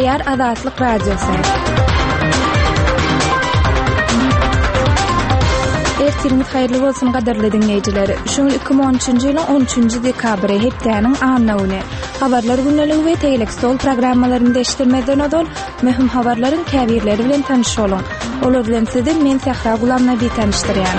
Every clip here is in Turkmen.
Ýer Azatlyk Radiosu. Ertirimiz hayırlı bolsun gadarly dinleýijiler. Şu 2013-nji ýylyň 13-nji dekabry hepdeniň anlawny. Habarlar günneligi we teýlek stol programmalaryny eşitdirmeden odol möhüm habarlaryň käbirleri bilen tanışyalım. Olar bilen sizi men Sahra Gulamnaby tanışdyrýan.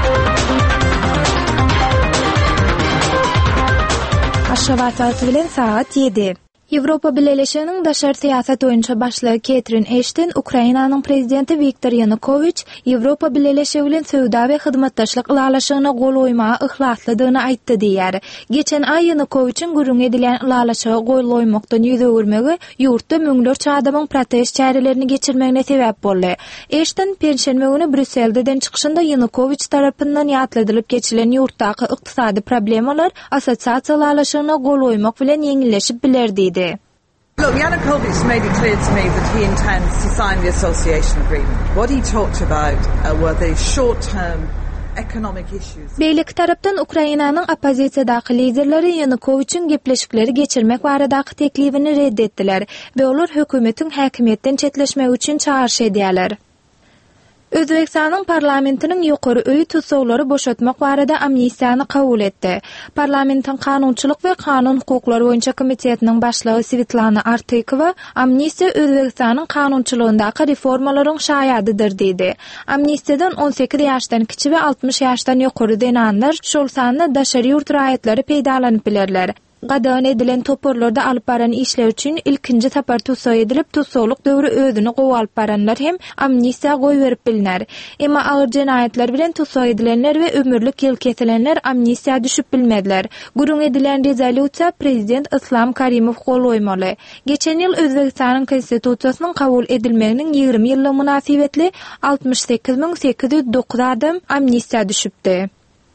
Aşgabat saati bilen saat 7. Ýewropa Birleşiginiň daşary siýasat boýunça başlygy Catherine Ashton, Ukrainanyň prezidenti Viktor Yanukovych Ýewropa Birleşigi bilen söwda we hyzmatdaşlyk ulalaşygyna gol goýmagy ihlaslydygyny aýtdy diýär. Geçen ay Yanukovyçyň gürrüň edilen ulalaşyga gol goýmakdan ýüze öwürmegi ýurtda müňlerçe adamyň protest çärelerini geçirmegine sebäp boldy. Ashton perşembe güni Brüsselden çykyşynda Yanukovych tarapyndan ýatladylyp geçilen ýurtdaky ykdysady problemalar assosiasiýa ulalaşygyna gol goýmak bilen ýeňilleşip bilerdi. Look, Yanukovych made it clear to me that he intends to sign the association agreement. What he talked about were the short-term economic issues. Beýleki tarapdan Ukrainanyň opozisiýadaky liderleri Yanukovyçyň gepleşikleri geçirmek baradaky teklibini reddetdiler we olar hökümetiň häkimiýetden çetleşmek üçin çağırş edýärler. Özbekistanyň parlamentiniň ýokary öýü tutsawlary boşatmak barada amnistiýany kabul etdi. Parlamentiň kanunçylyk we kanun hukuklary boýunça komitetiniň başlygy Svetlana Artykova amnistiýa Özbekistanyň kanunçylygyndaky reformalaryň şaýadydyr diýdi. Amnistiýadan 18 ýaşdan kiçi we 60 ýaşdan ýokary denanlar şol sany daşary ýurt raýatlary peýdalanyp bilerler. Gadan edilen toporlarda alyp baran işler üçin ilkinji tapar tutsaw edilip tutsawlyk döwrü özüni gowy alyp baranlar hem amnistiýa goý berip biliner. Emma agyr jenaýetler bilen tutsaw edilenler we ömürlük ýyl kesilenler amnistiýa düşüp bilmediler. Gürrüň edilen rezolýusiýa prezident Islom Karimow gol goýmaly. Geçen ýyl Özbekistanyň konstitusiýasynyň kabul edilmeginiň 20 ýyllygy münasibetli 68.809 adam amnistiýa düşüpdi.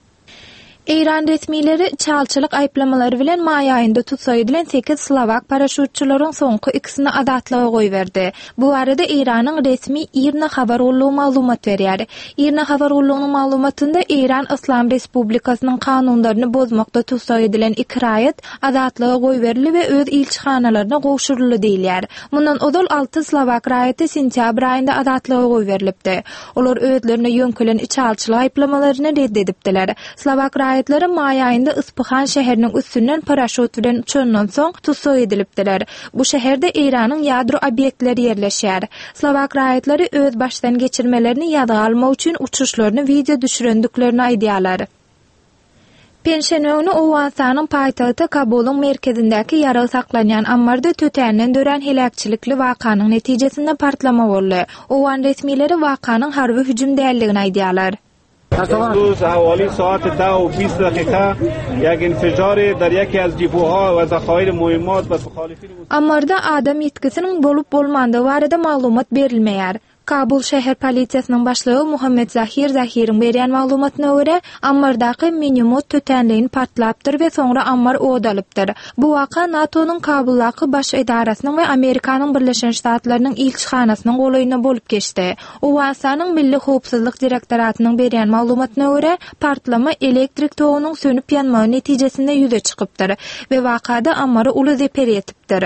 İran resmileri çalçylyk aýplamalary bilen may aýynda tutsaw edilen 8 Slovak paraşutçylaryň soňky ikisini azatlyga goýberdi. Bu arada İranyň resmi IRNA habar ullugy maglumat berýär. IRNA habar ullugynyň maglumatynda İran Islam Respublikasynyň kanunlaryny bozmakda tutsaw edilen iki raýat azatlyga goýberildi we öz ilçixanalaryna goşuruldy diýilýär. Mundan odol 6 Slovak raýaty sentýabr aýynda azatlyga goýberilipdi. Olar özlerine ýönkelen çalçylyk aýplamalaryny reddedipdiler. Slovak raýatlary may aýynda Ispahan şäheriniň üstünden paraşut bilen uçandan soň tutsaw edilipdiler. Bu şäherde İranyň ýadro obyektleri ýerleşýär. Slovak raýatlary öz başdan geçirmelerini ýadga almak üçin uçuşlaryny video düşürendiklerini aýdýarlar. Perşembe günü Owensanyň paýtagty Kabulyň merkezindäki ýaraly saklanýan ambarda tötänden dören helakçylikli wakanyň netijesinde partlama boldy. Owan resmileri wakanyň harby hüjüm däldigini aýdýarlar. امروز حوالی ساعت 10:20 دقیقه یک انفجار در یکی از دیپوها و ذخایر مهمات و مخالفین Ammarda adam ýetkisiniň bolup bolmandygy barada maglumat berilmeýär. Kabul şäher polisiýasynyň başlygy Muhammed Zahiriň berýän maglumatyna görä, ammardaky minimot tötenligini partlapdyr we soňra ammar odalypdyr. Bu waka NATO'nyň Kabuldaky baş edarasynyň we Amerikanyň Birleşen Ştatlarynyň ilçixanasynyň golaýyna bolup geçdi. Owensanyň Milli Howpsuzlyk direktoratynyň berýän maglumatyna görä, partlama elektrik togynyň sönüp ýanmagy netijesinde ýüze çykypdyr we wakada ammary uly zeper etipdir.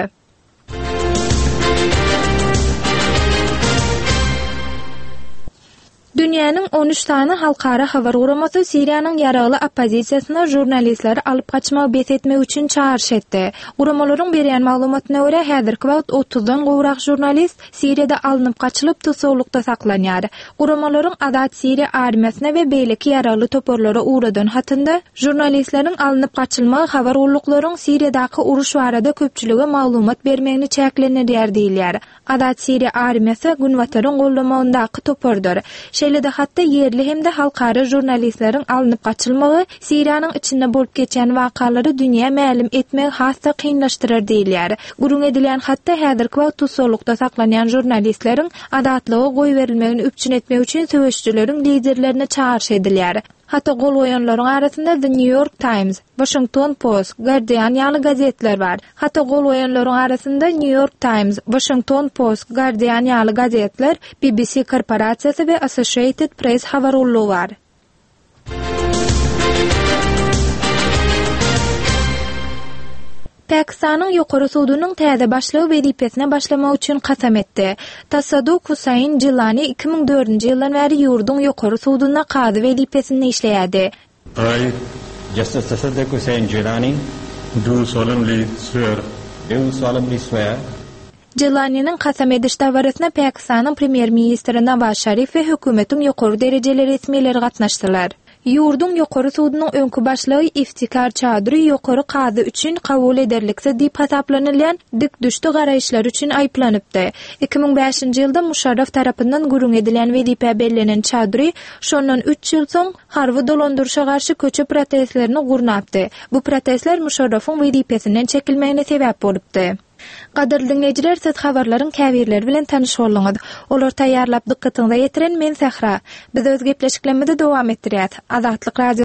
Dünýäniň 13 tany halkara habar guramasy Siriýanyň ýaraly opozisiýasyna jurnalistleri alyp kaçmak besetmek üçin çağırş etdi. Guramalaryň berýän maglumatyna görä, häzirki wagt 30-dan gowrak jurnalist Siriýada alınıp kaçylyp tutsawlykda saklanýar. Guramalaryň Azat Siriýa armiýasyna we beýleki ýaraly toporlara uğradan hatynda jurnalistleriň alınıp kaçylmagy habar urluklaryň Siriýadaky uruş barada köpçülige maglumat bermegini çäklenýär diýilýär. Azat Siriýa armiýasy Günwataryň gollamagyndaky topordur. Şeýle-de hatda yerli hemde halkara jurnalistleriň alınıp kaçylmagy Siriýanyň içinde bolup geçen wakalary dünýä mälim etmek hassa kynlaşdyrar diýilýär. Gurrun edilen hatda häzirki wagt tutsawlykda saklanýan jurnalistleriň azatlyga goý berilmegini üpçün etmek üçin söwüşçüleriň liderlerine çağırş edilýär. Hatta gol oýanlaryň arasynda The New York Times, Washington Post, Guardian ýaly gazetler bar. Hatta gol oýanlaryň arasynda New York Times, Washington Post, Guardian ýaly gazetler, BBC korporasiýasy we Associated Press habar ullugy bar. Pakistanyň ýokary sudynyň täze başlygy wezipesine başlamak üçin kasam etdi. Tasadduq Husayn Jilani 2004-nji ýyldan bäri ýurdun ýokary sudyna kady wezipesinde işleýärdi. I, Justice Tasadduq Husayn Jilani, do solemnly swear Jilani'nin kasam ediş davaryna Pakistanyň premier ministri Nawaz Sharif we hökümetiň ýokary derejeleri resmiýetleri gatnaşdylar. Ýurdun ýokary sudynyň öňkü başlygy Iftikar Çadry ýokary kady üçin kabul ederlikse diýip hasaplanylýan dik düşdi garaýşlar üçin aýplanypdy. 2005-nji ýylda Musharraf tarapyndan gurung edilen wezipe bellenen Çadry şondan 3 ýyl soň harby dolandyrşa garşy köçe protestlerini gurnapdy. Bu protestler Musharrafyň wezipesinden çekilmegine sebäp bolupdy. Gaderli dinleyijiler, siz habarlaryň käbirleri bilen tanyş bolýaňyz. Olar taýýarlap dykkatyňyza ýetiren men Sahra. Biz öz gepleşiklerimizi dowam etdirýär. Azatlyk